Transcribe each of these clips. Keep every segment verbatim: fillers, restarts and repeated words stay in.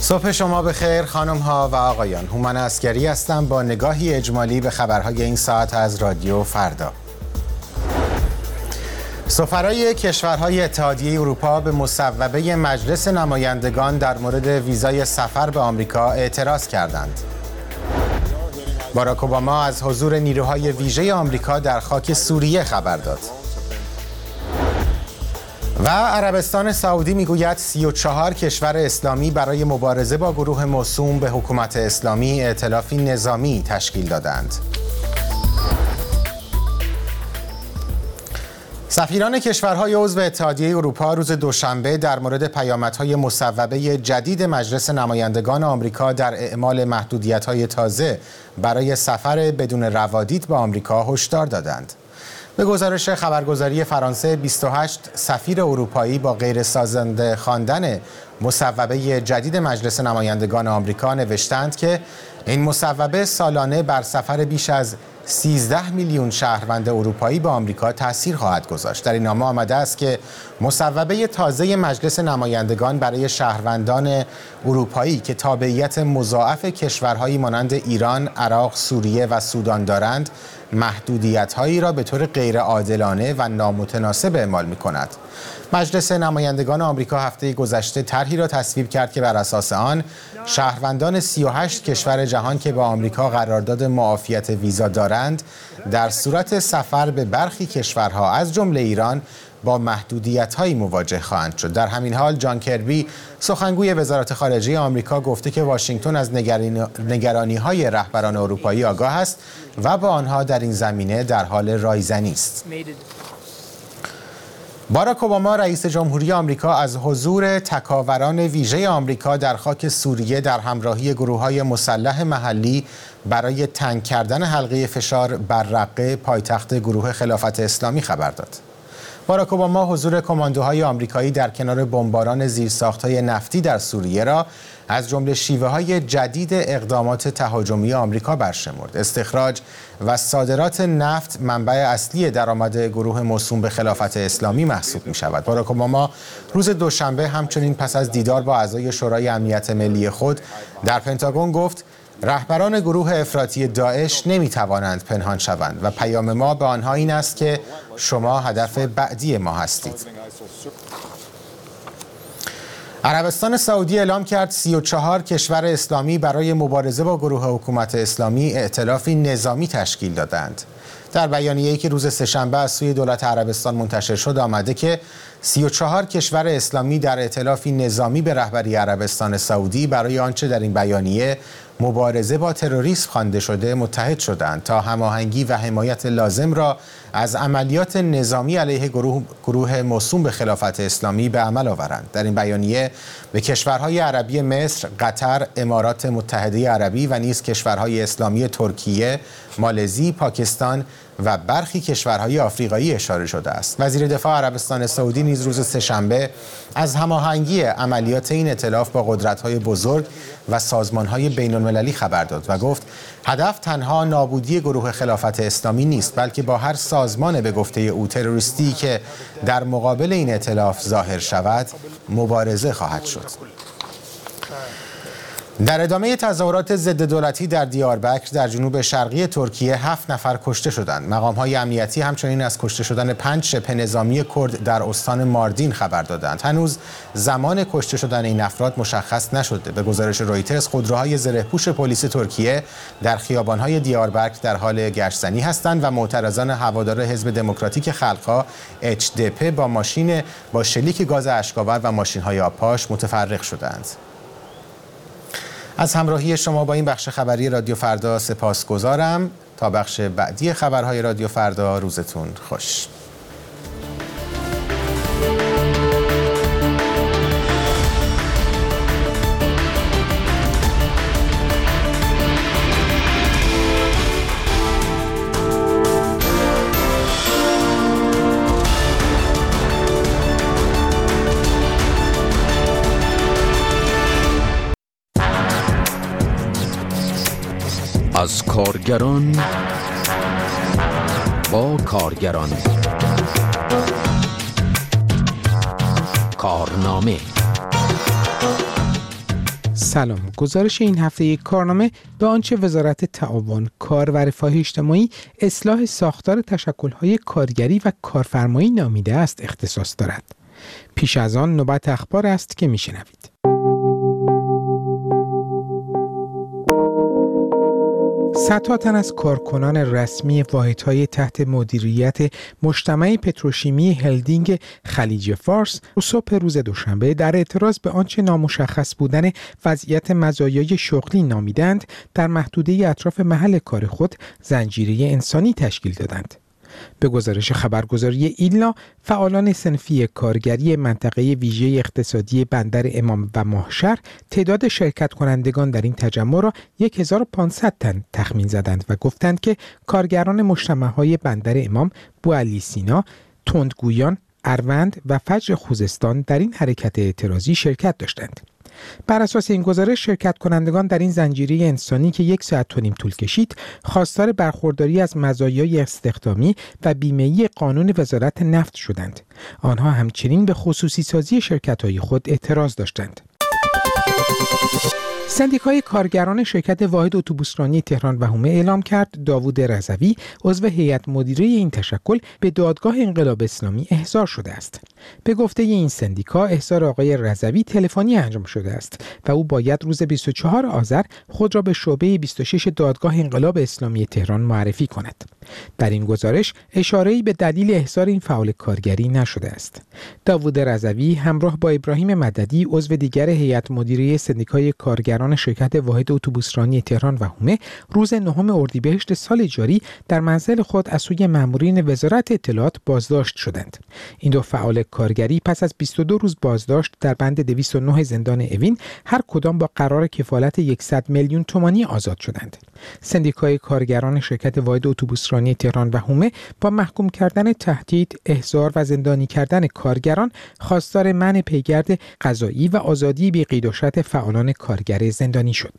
صبح شما بخیر خانم ها و آقایان. هومن عسگری هستم با نگاهی اجمالی به خبرهای این ساعت از رادیو فردا. سفرای کشورهای اتحادیه اروپا به مصوبه مجلس نمایندگان در مورد ویزای سفر به آمریکا اعتراض کردند. باراک اوباما از حضور نیروهای ویژه آمریکا در خاک سوریه خبر داد. و عربستان سعودی میگوید سی و چهار کشور اسلامی برای مبارزه با گروه موسوم به حکومت اسلامی ائتلافی نظامی تشکیل دادند. سفیران کشورهای عضو اتحادیه اروپا روز دوشنبه در مورد پیامدهای مصوبه جدید مجلس نمایندگان آمریکا در اعمال محدودیت‌های تازه برای سفر بدون روادید به آمریکا هشدار دادند. به گزارش خبرگزاری فرانسه، بیست و هشت سفیر اروپایی با غیر سازنده خواندن مصوبه جدید مجلس نمایندگان آمریکا نوشتند که این مصوبه سالانه بر سفر بیش از سیزده میلیون شهروند اروپایی به آمریکا تأثیر خواهد گذاشت. در این نامه آمده است که مصوبه تازه مجلس نمایندگان برای شهروندان اروپایی که تابعیت مضاعف کشورهایی مانند ایران، عراق، سوریه و سودان دارند، محدودیت‌هایی را به طور غیرعادلانه و نامتناسب اعمال می‌کند. مجلس نمایندگان آمریکا هفته گذشته طرحی را تصویب کرد که بر اساس آن شهروندان سی و هشت کشور جهان که با آمریکا قرارداد معافیت ویزا دارند در صورت سفر به برخی کشورها از جمله ایران با محدودیت‌هایی مواجه خواهند شد. در همین حال جان کربی سخنگوی وزارت خارجه آمریکا گفته که واشنگتن از نگرانی‌های رهبران اروپایی آگاه است و با آنها در این زمینه در حال رایزنی است. باراک اوباما رئیس جمهوری آمریکا از حضور تکاوران ویژه آمریکا در خاک سوریه در همراهی گروه‌های مسلح محلی برای تنگ کردن حلقه فشار بر رقه پایتخت گروه خلافت اسلامی خبر داد. باراک اوباما حضور کماندوهای آمریکایی در کنار بمباران زیرساخت‌های نفتی در سوریه را از جمله شیوه‌های جدید اقدامات تهاجمی آمریکا برشمرد. استخراج و صادرات نفت منبع اصلی درآمد گروه موسوم به خلافت اسلامی محسوب می‌شود. باراک اوباما روز دوشنبه همچنین پس از دیدار با اعضای شورای امنیت ملی خود در پنتاگون گفت رهبران گروه افراطی داعش نمی‌توانند پنهان شوند و پیام ما به آنها این است که شما هدف بعدی ما هستید. عربستان سعودی اعلام کرد سی و چهار کشور اسلامی برای مبارزه با گروه حکومت اسلامی ائتلافی نظامی تشکیل دادند. در بیانیه‌ای که روز سه‌شنبه از سوی دولت عربستان منتشر شد آمده که سی و چهار کشور اسلامی در ائتلافی نظامی به رهبری عربستان سعودی برای آنچه در این بیانیه مبارزه با تروریسم خوانده شده متحد شدند تا هماهنگی و حمایت لازم را از عملیات نظامی علیه گروه, گروه موسوم به خلافت اسلامی به عمل آورند. در این بیانیه به کشورهای عربی مصر، قطر، امارات متحده عربی و نیز کشورهای اسلامی ترکیه، مالزی، پاکستان و برخی کشورهای آفریقایی اشاره شده است. وزیر دفاع عربستان سعودی نیز روز سه‌شنبه از هماهنگی عملیات این ائتلاف با قدرت‌های بزرگ و سازمان‌های بین‌المللی خبر داد و گفت هدف تنها نابودی گروه خلافت اسلامی نیست، بلکه با هر سازمان به گفته او تروریستی که در مقابل این ائتلاف ظاهر شود مبارزه خواهد شد. در ادامه تظاهرات ضد دولتی در دیاربکر در جنوب شرقی ترکیه هفت نفر کشته شدند. مقام‌های امنیتی همچنین از کشته شدن پنج شبه نظامی کرد در استان ماردین خبر دادند. هنوز زمان کشته شدن این افراد مشخص نشده. به گزارش رویترز خودروهای زره‌پوش پلیس ترکیه در خیابان‌های دیاربکر در حال گشت‌زنی هستند و معترضان هوادار حزب دموکراتیک خلق‌ها اچ دی پی با ماشین با شلیک گاز اشک‌آور و ماشین‌های آبپاش متفرق شدند. از همراهی شما با این بخش خبری رادیو فردا سپاسگزارم. تا بخش بعدی خبرهای رادیو فردا روزتون خوش. از کارگران با کارگران، کارنامه سلام. گزارش این هفته کارنامه به آنچه وزارت تعاون، کار و رفاه اجتماعی اصلاح ساختار تشکل‌های کارگری و کارفرمایی نامیده است اختصاص دارد. پیش از آن نوبت اخبار است که میشنوید. صدها تن از کارکنان رسمی واحدهای تحت مدیریت مجتمع پتروشیمی هلدینگ خلیج فارس صبح روز دوشنبه در اعتراض به آنچه نامشخص بودن وضعیت مزایای شغلی نامیدند در محدوده اطراف محل کار خود زنجیره انسانی تشکیل دادند. به گزارش خبرگزاری ایلنا، فعالان صنفی کارگری منطقه ویژه اقتصادی بندر امام و ماهشهر تعداد شرکت کنندگان در این تجمع را هزار و پانصد تن تخمین زدند و گفتند که کارگران مجتمع‌های بندر امام، بوعلی سینا، تندگویان، اروند و فجر خوزستان در این حرکت اعتراضی شرکت داشتند. بر اساس این گزارش، شرکت کنندگان در این زنجیره انسانی که یک ساعت و نیم طول کشید، خواستار برخورداری از مزایای استخدامی و بیمه‌ای قانون وزارت نفت شدند. آنها همچنین به خصوصی سازی شرکت‌های خود اعتراض داشتند. سندیکای کارگران شرکت واحد اتوبوسرانی تهران و حومه اعلام کرد داوود رضوی، عضو هیئت مدیره این تشکل، به دادگاه انقلاب اسلامی احضار شده است. به گفته این سندیکا، احضار آقای رضوی تلفنی انجام شده است و او باید روز بیست و چهارم آذر خود را به شعبه بیست و شش دادگاه انقلاب اسلامی تهران معرفی کند. در این گزارش اشاره‌ای به دلیل احضار این فعال کارگری نشده است. داوود رضوی همراه با ابراهیم مددی، عضو دیگر هیئت مدیره سندیکای کارگران شرکت واحد اتوبوسرانی تهران و حومه، روز نهم اردیبهشت سال جاری در منزل خود از سوی مامورین وزارت اطلاعات بازداشت شدند. این دو فعال کارگری پس از بیست و دو روز بازداشت در بند دویست و نه زندان اوین هر کدام با قرار کفالت صد میلیون تومانی آزاد شدند. سندیکای کارگران شرکت واحد اتوبوسرانی تهران و حومه با محکوم کردن تهدید، احضار و زندانی کردن کارگران خواستار منع پیگرد قضایی و آزادی بی قید و شرط فعالان کارگر زندانی شد.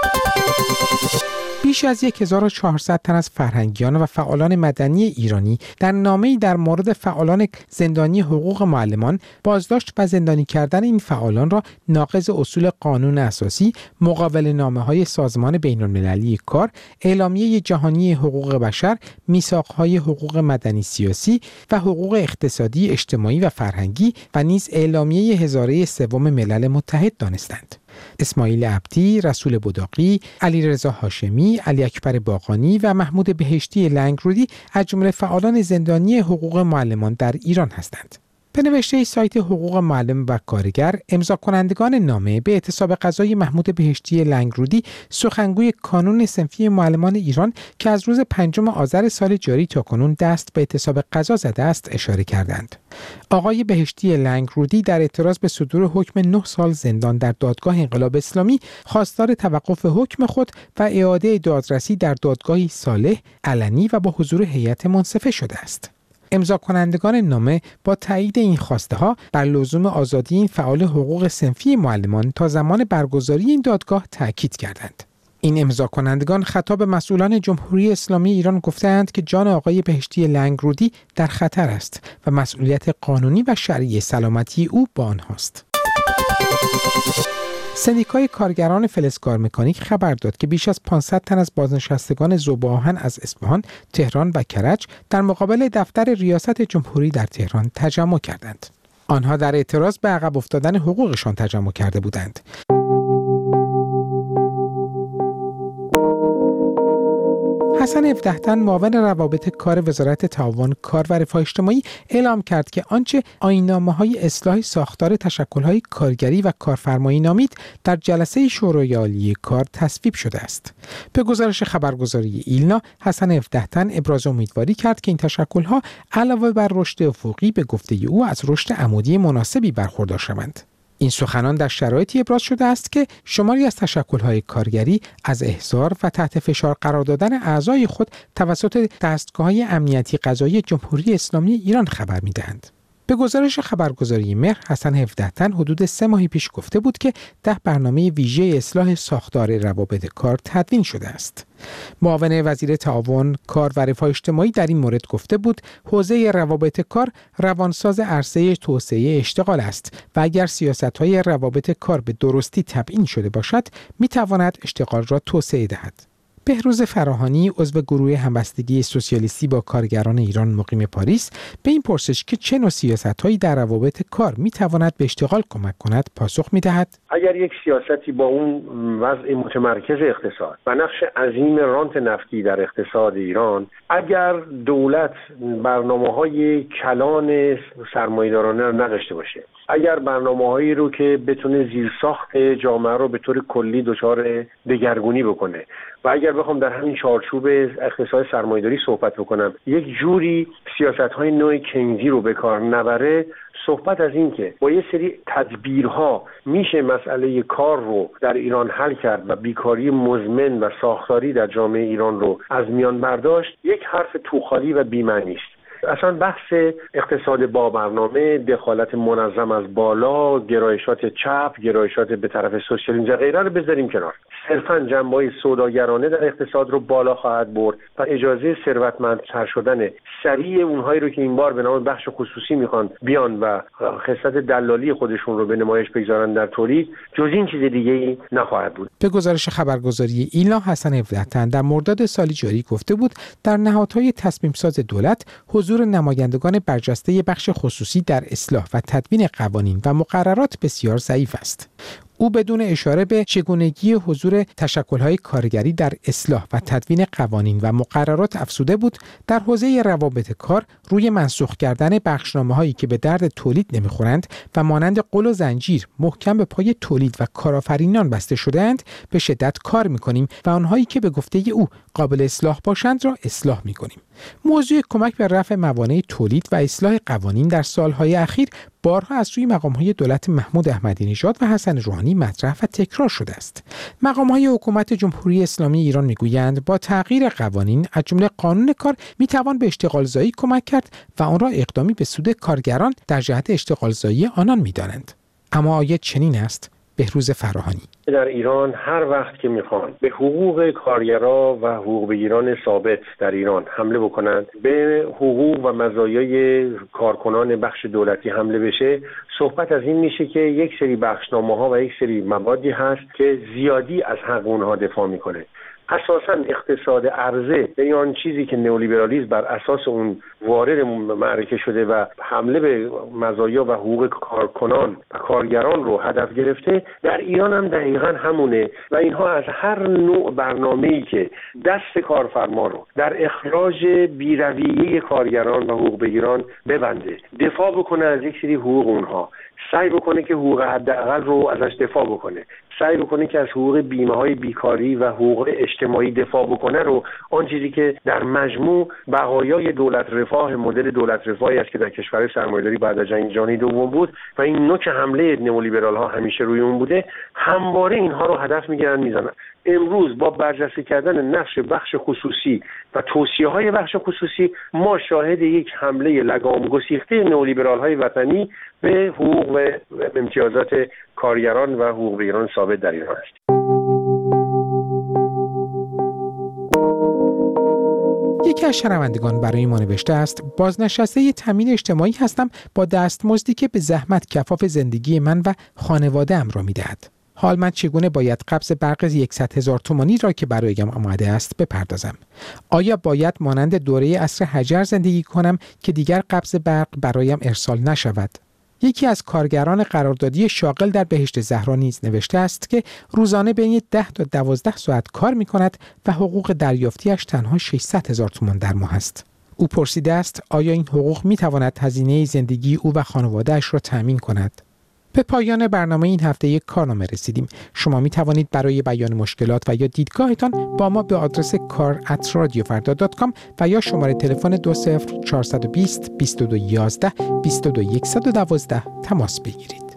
بیش از هزار و چهارصد تن از فرهنگیان و فعالان مدنی ایرانی در نامه‌ای در مورد فعالان زندانی حقوق معلمان، بازداشت و زندانی کردن این فعالان را ناقض اصول قانون اساسی، مقابله‌نامه‌های سازمان بین‌المللی کار، اعلامیه جهانی حقوق بشر، میثاق‌های حقوق مدنی سیاسی و حقوق اقتصادی، اجتماعی و فرهنگی و نیز اعلامیه هزاره سوم ملل متحد دانستند. اسماعیل عبدی، رسول بداقی، علیرضا هاشمی، علی اکبر باقانی و محمود بهشتی لنگرودی از جمله فعالان زندانی حقوق معلمان در ایران هستند. به نوشته سایت حقوق معلم و کارگر، امضا کنندگان نامه به اعتصاب قضای محمود بهشتی لنگرودی، سخنگوی کانون صنفی معلمان ایران که از روز پنجم آذر سال جاری تا کنون دست به اعتصاب قضا زده است، اشاره کردند. آقای بهشتی لنگرودی در اعتراض به صدور حکم نه سال زندان در دادگاه انقلاب اسلامی خواستار توقف حکم خود و اعاده دادرسی در دادگاهی صالح، علنی و با حضور هیئت منصفه شده است. امضا کنندگان نامه با تایید این خواسته ها بر لزوم آزادی این فعال حقوق صنفی معلمان تا زمان برگزاری این دادگاه تاکید کردند. این امضا کنندگان خطاب مسئولان جمهوری اسلامی ایران گفتند که جان آقای بهشتی لنگرودی در خطر است و مسئولیت قانونی و شرعی سلامتی او با آنهاست. سندیکای کارگران فلزکار مکانیک خبر داد که بیش از پانصد تن از بازنشستگان ذوب‌آهن از اصفهان، تهران و کرج در مقابل دفتر ریاست جمهوری در تهران تجمع کردند. آنها در اعتراض به عقب افتادن حقوقشان تجمع کرده بودند. حسن هفده تن، معاون روابط کار وزارت تعاون، کار و رفاه اجتماعی، اعلام کرد که آنچه آیین‌نامه‌های اصلاح ساختار تشکل‌های کارگری و کارفرمایی نامید، در جلسه شورای عالی کار تصویب شده است. به گزارش خبرگزاری ایلنا، حسن هفده تن ابراز امیدواری کرد که این تشکل‌ها علاوه بر رشد افقی به گفته او از رشد عمودی مناسبی برخوردار شوند. این سخنان در شرایطی ابراز شده است که شماری از تشکل‌های کارگری از احضار و تحت فشار قرار دادن اعضای خود توسط دستگاه‌های امنیتی قضایی جمهوری اسلامی ایران خبر می‌دهند. به گزارش خبرگزاری مهر، حسن هفده تن حدود سه ماهی پیش گفته بود که ده برنامه ویژه اصلاح ساختار روابط کار تدوین شده است. معاون وزیر تعاون، کار و رفاه اجتماعی در این مورد گفته بود حوزه روابط کار روانساز عرصه توسعه اشتغال است و اگر سیاست‌های روابط کار به درستی تبیین شده باشد، می‌تواند اشتغال را توسعه دهد. بهروز فراهانی، عضو گروه همبستگی سوسیالیستی با کارگران ایران مقیم پاریس، به این پرسش که چه نوع سیاست‌هایی در روابط کار می‌تواند به اشتغال کمک کند پاسخ می‌دهد: اگر یک سیاستی با اون وضع متمرکز اقتصاد و نقش عظیم رانت نفتی در اقتصاد ایران، اگر دولت برنامه‌های کلان سرمایه‌دارانه رو نداشته باشه، اگر برنامه‌هایی رو که بتونه زیرساخت جامعه رو به طور کلی دچار دگرگونی بکنه و اگر بخوام در همین چارچوب اقتصاد سرمایه‌داری صحبت بکنم، یک جوری سیاست‌های نوع کینزی رو به کار نبره، صحبت از این که با یه سری تدبیرها میشه مسئله کار رو در ایران حل کرد و بیکاری مزمن و ساختاری در جامعه ایران رو از میان برداشت، یک حرف توخالی و بی‌معنی است. اصلا بحث اقتصاد با برنامه، دخالت منظم از بالا، گرایشات چپ، گرایشات به طرف سوسیالیسم و غیره رو بذاریم کنار. صرفاً جنبه‌های سوداگرانه در اقتصاد رو بالا خواهد برد و اجازه ثروتمندتر شدن سریع اونهایی رو که این بار به نام بخش خصوصی میخوان بیان و خصلت دلالی خودشون رو به نمایش بگذارن در تولید، جز این چیز دیگه‌ای نخواهد بود. به گزارش خبرگزاری ایلا، حسن هفده تن در مرداد سال جاری گفته بود در نهادهای تصمیم ساز دولت حضور نمایندگان برجسته بخش خصوصی در اصلاح و تدوین قوانین و مقررات بسیار ضعیف است. او بدون اشاره به چگونگی حضور تشکل‌های کارگری در اصلاح و تدوین قوانین و مقررات افزوده بود در حوزه روابط کار روی منسوخ کردن بخشنامه‌هایی که به درد تولید نمی‌خورند و مانند قل و زنجیر محکم به پای تولید و کارآفرینان بسته شده‌اند به شدت کار می‌کنیم و آنهایی که به گفته او قابل اصلاح باشند را اصلاح می‌کنیم. موضوع کمک به رفع موانع تولید و اصلاح قوانین در سال‌های اخیر بارها از سوی مقام‌های دولت محمود احمدی نژاد و حسن روحانی مطرح و تکرار شده است. مقام‌های حکومت جمهوری اسلامی ایران می‌گویند با تغییر قوانین از جمله قانون کار می‌توان به اشتغالزایی کمک کرد و آن را اقدامی به سود کارگران در جهت اشتغالزایی آنان می‌دانند. اما آیا چنین است؟ بهروز فراهانی: در ایران هر وقت که میخوان به حقوق کارگرا و حقوق بگیران ثابت در ایران حمله بکنند، به حقوق و مزایای کارکنان بخش دولتی حمله بشه، صحبت از این میشه که یک سری بخشنامه‌ها و یک سری موادی هست که زیادی از حق اونها دفاع میکنه. اساساً اقتصاد عرضه، یعنی آن چیزی که نئولیبرالیسم بر اساس اون وارد معرکه شده و حمله به مزایا و حقوق کارکنان و کارگران رو هدف گرفته، در ایران هم دقیقاً همونه و اینها از هر نوع برنامه‌ای که دست کارفرما رو در اخراج بی‌رویه کارگران و حقوق بگیران ببنده، دفاع بکنه از یک سری حقوق اونها، سعی بکنه که حقوق حداقل رو ازش دفاع بکنه، سعی بکنه که از حقوق بیمه‌های بیکاری و حقوق اجتماعی دفاع بکنه، رو آن چیزی که در مجموع بقایای دولت رفاه، مدل دولت رفاهی است که در کشور سرمایه‌داری بعد از جنگ جهانی دوم بود و این نوک حمله نئولیبرال‌ها همیشه روی اون بوده، همواره اینها رو هدف می‌گیرن میزنن. امروز با برجسته کردن نقش بخش خصوصی و توصیه‌های بخش خصوصی، ما شاهد یک حمله لگام گسیخته نئولیبرال‌های وطنی به حقوق و امتیازات کارگران و حقوق بگیران ثابت در ایران است. یکی از شنوندگان برای ما نوشته است: بازنشسته تامین اجتماعی هستم با دستمزدی که به زحمت کفاف زندگی من و خانواده‌ام را می‌دهد. حال من چگونه باید قبض برق صد هزار تومانی را که برایم آماده است بپردازم؟ آیا باید مانند دوره عصر حجر زندگی کنم که دیگر قبض برق برایم ارسال نشود؟ یکی از کارگران قراردادی شاغل در بهشت زهرا نیز نوشته است که روزانه بین ده تا دوازده ساعت کار می کند و حقوق دریافتیش تنها ششصد هزار تومان در ماه است. او پرسیده است آیا این حقوق می تواند هزینه زندگی او و خانواده‌اش را تأمین کند؟ به پایان برنامه این هفته یک کارنامه رسیدیم. شما می توانید برای بیان مشکلات و یا دیدگاهتان با ما به آدرس کار ات رادیو فردا دات کام و یا شماره تلفن دو صفر چهار دو صفر بیست بیست و دو یازده بیست و دو صفر یک یک دو تماس بگیرید.